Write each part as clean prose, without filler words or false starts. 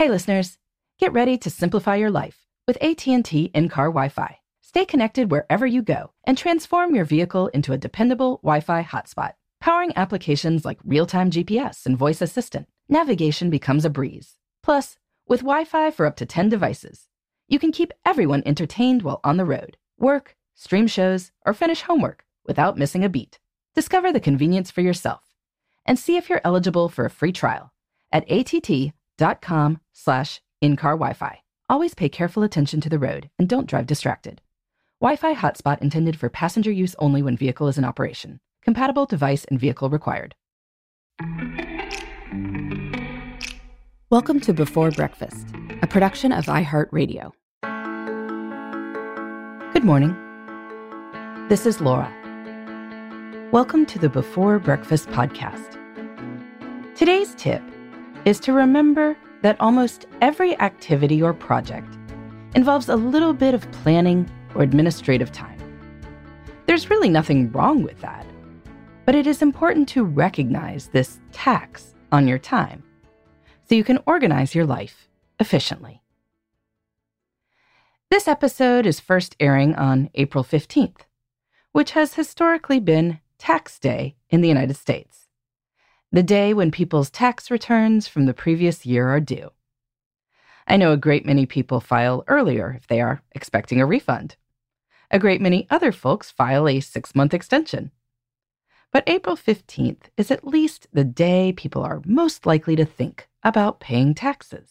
Hey listeners, get ready to simplify your life with AT&T in-car Wi-Fi. Stay connected wherever you go and transform your vehicle into a dependable Wi-Fi hotspot. Powering applications like real-time GPS and voice assistant, navigation becomes a breeze. Plus, with Wi-Fi for up to 10 devices, you can keep everyone entertained while on the road, work, stream shows, or finish homework without missing a beat. Discover the convenience for yourself and see if you're eligible for a free trial at att.com/in-car Wi-Fi. Always pay careful attention to the road and don't drive distracted. Wi-Fi hotspot intended for passenger use only when vehicle is in operation. Compatible device and vehicle required. Welcome to Before Breakfast, a production of iHeartRadio. Good morning. This is Laura. Welcome to the Before Breakfast podcast. Today's tip is to remember that almost every activity or project involves a little bit of planning or administrative time. There's really nothing wrong with that, but it is important to recognize this tax on your time so you can organize your life efficiently. This episode is first airing on April 15th, which has historically been Tax Day in the United States, the day when people's tax returns from the previous year are due. I know a great many people file earlier if they are expecting a refund. A great many other folks file a 6-month extension. But April 15th is at least the day people are most likely to think about paying taxes.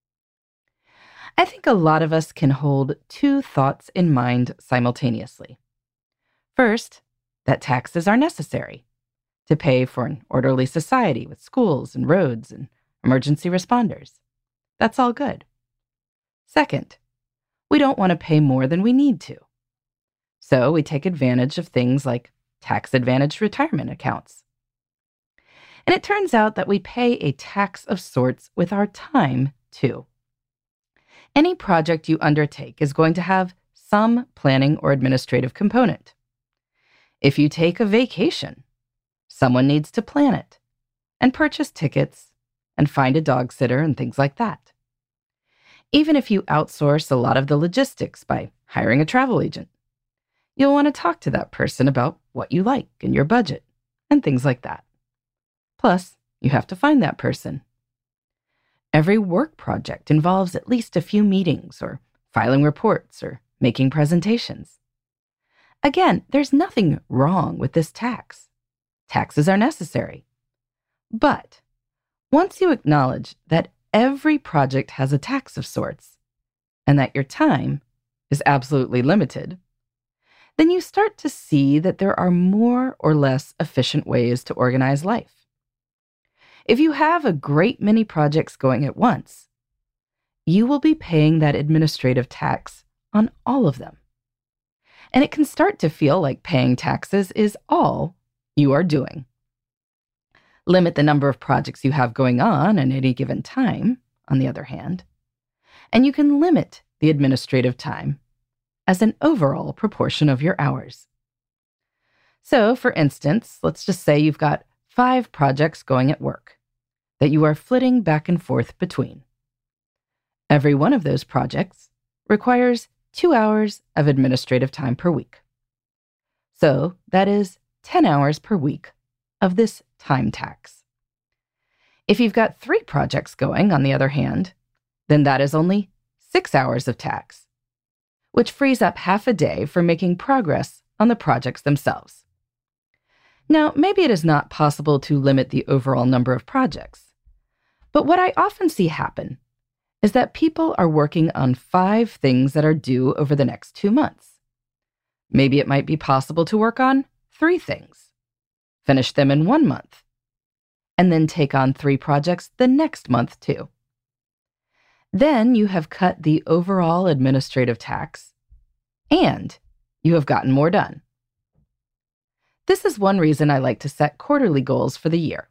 I think a lot of us can hold two thoughts in mind simultaneously. First, that taxes are necessary to pay for an orderly society with schools and roads and emergency responders. That's all good. Second, we don't want to pay more than we need to. So we take advantage of things like tax-advantaged retirement accounts. And it turns out that we pay a tax of sorts with our time, too. Any project you undertake is going to have some planning or administrative component. If you take a vacation, someone needs to plan it and purchase tickets and find a dog sitter and things like that. Even if you outsource a lot of the logistics by hiring a travel agent, you'll want to talk to that person about what you like and your budget and things like that. Plus, you have to find that person. Every work project involves at least a few meetings or filing reports or making presentations. Again, there's nothing wrong with this tax. Taxes are necessary. But once you acknowledge that every project has a tax of sorts and that your time is absolutely limited, then you start to see that there are more or less efficient ways to organize life. If you have a great many projects going at once, you will be paying that administrative tax on all of them. And it can start to feel like paying taxes is all you are doing. Limit the number of projects you have going on at any given time, on the other hand, and you can limit the administrative time as an overall proportion of your hours. So, for instance, let's just say you've got 5 projects going at work that you are flitting back and forth between. Every one of those projects requires 2 hours of administrative time per week. So, that is 10 hours per week of this time tax. If you've got 3 projects going, on the other hand, then that is only 6 hours of tax, which frees up half a day for making progress on the projects themselves. Now, maybe it is not possible to limit the overall number of projects, but what I often see happen is that people are working on 5 things that are due over the next 2 months. Maybe it might be possible to work on 3 things, finish them in 1 month, and then take on 3 projects the next month too. Then you have cut the overall administrative tax, and you have gotten more done. This is one reason I like to set quarterly goals for the year.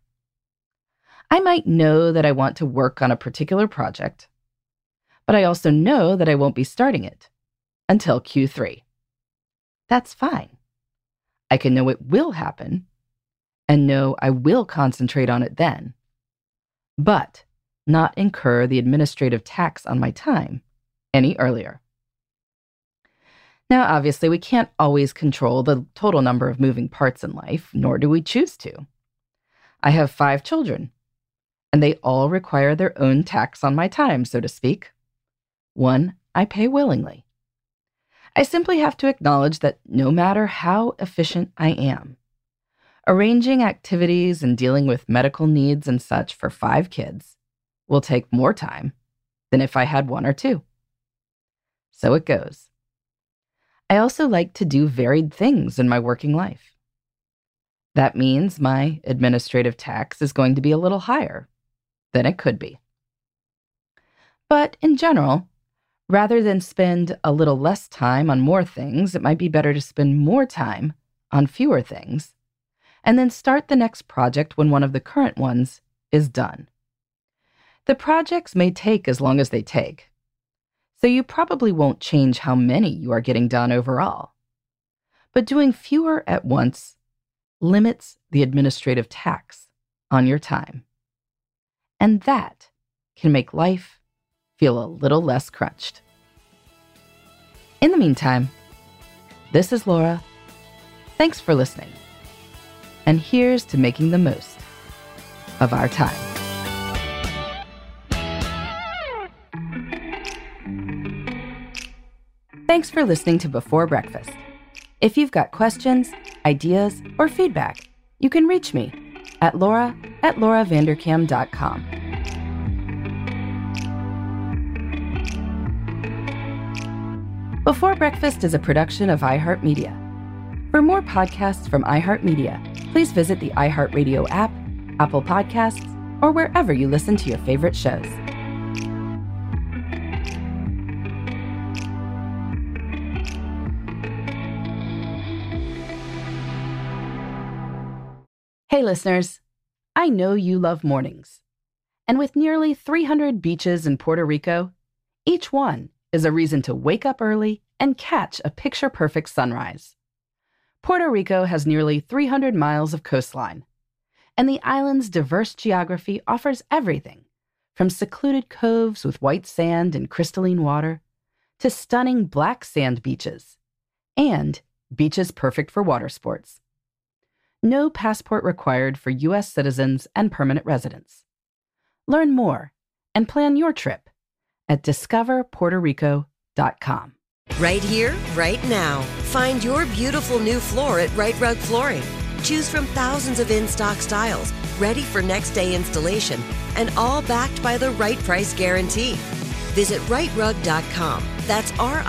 I might know that I want to work on a particular project, but I also know that I won't be starting it until Q3. That's fine. I can know it will happen and know I will concentrate on it then. But not incur the administrative tax on my time any earlier. Now, obviously, we can't always control the total number of moving parts in life, nor do we choose to. I have 5 children, and they all require their own tax on my time, so to speak. One I pay willingly. I simply have to acknowledge that no matter how efficient I am, arranging activities and dealing with medical needs and such for 5 kids will take more time than if I had 1 or 2. So it goes. I also like to do varied things in my working life. That means my administrative tax is going to be a little higher than it could be. But in general, rather than spend a little less time on more things, it might be better to spend more time on fewer things, and then start the next project when one of the current ones is done. The projects may take as long as they take, so you probably won't change how many you are getting done overall. But doing fewer at once limits the administrative tax on your time. And that can make life feel a little less crunched. In the meantime, this is Laura. Thanks for listening. And here's to making the most of our time. Thanks for listening to Before Breakfast. If you've got questions, ideas, or feedback, you can reach me at laura@lauravanderkam.com. Before Breakfast is a production of iHeartMedia. For more podcasts from iHeartMedia, please visit the iHeartRadio app, Apple Podcasts, or wherever you listen to your favorite shows. Hey listeners, I know you love mornings. And with nearly 300 beaches in Puerto Rico, each one is a reason to wake up early and catch a picture-perfect sunrise. Puerto Rico has nearly 300 miles of coastline, and the island's diverse geography offers everything from secluded coves with white sand and crystalline water to stunning black sand beaches and beaches perfect for water sports. No passport required for U.S. citizens and permanent residents. Learn more and plan your trip at discoverpuertorico.com. Right here, right now. Find your beautiful new floor at Right Rug Flooring. Choose from thousands of in-stock styles, ready for next day installation, and all backed by the right price guarantee. Visit rightrug.com. That's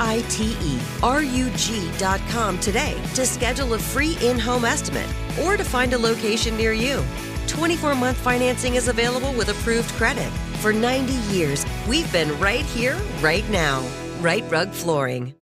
RITERUG.com today to schedule a free in-home estimate or to find a location near you. 24-month financing is available with approved credit. For 90 years, we've been right here, right now. Right Rug Flooring.